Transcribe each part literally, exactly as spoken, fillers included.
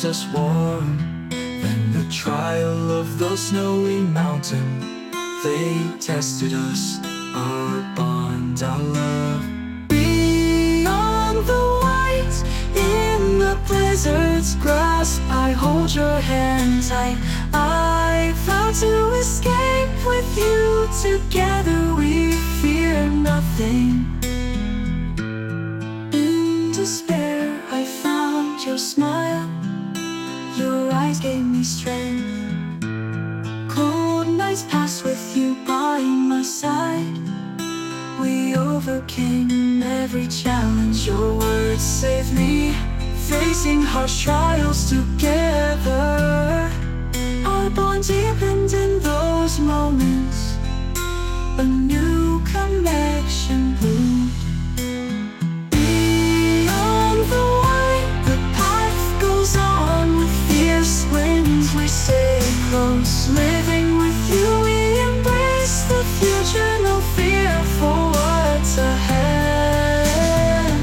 kept us warm. Then the trial of the snowy mountain, they tested us, our bond, our love. Beyond the white, in the blizzard's grasp, I hold your hand tight. I vow to escape with you. Together we fear nothing. In despair I found your smile. Your eyes gave me strength. Cold nights passed with you by my side. We overcame every challenge. Your words saved me, facing harsh trials together. Our bond deepened in those moments. A new connection bloomed. Beyond the white, the path goes on with fierce winds. We stay close, living with you. We embrace the future, no fear for what's ahead.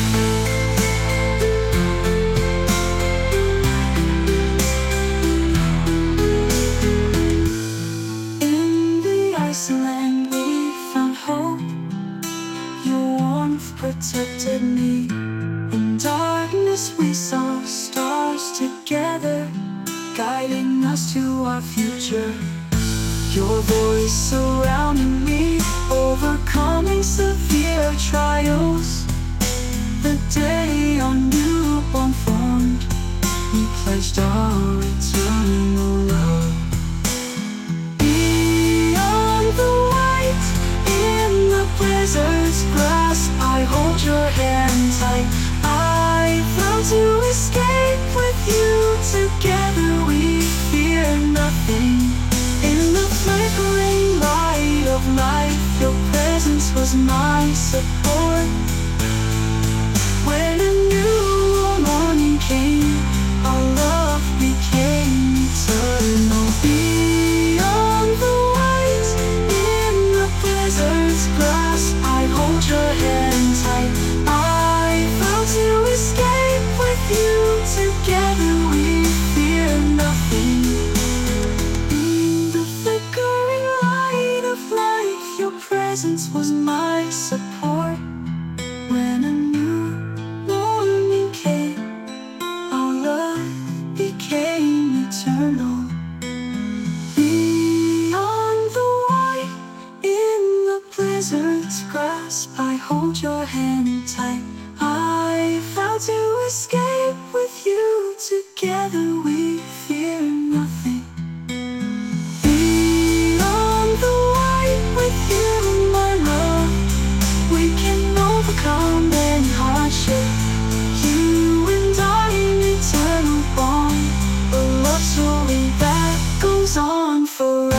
In the Iceland we found hope. Your warmth protected me. In darkness we saw stars together, guiding us to our future. Your voice surrounding me, overcoming severe trials. The day our newborn formed, we pledged our eternal love. Beyond the white, in the blizzard's grasp, I hold your hand tight. I vow to escape with you. Together we fear nothing. In the flickering light of life, your presence was my support. When a new morning came, our love became eternal. Beyond the white, in the blizzard's grasp, I hold your hand tight. I vow to escape with you. Together we fear nothing. In the flickering light of life, your presence was my support. When a new morning came, our love became eternal. Beyond the white, in the blizzard's grasp, I hold your hand tight. I vow to escape with you. Together we fear nothing. Beyond the white, with you, my love, we can overcome any hardship. You and I, an eternal bond, a love story that goes on forever.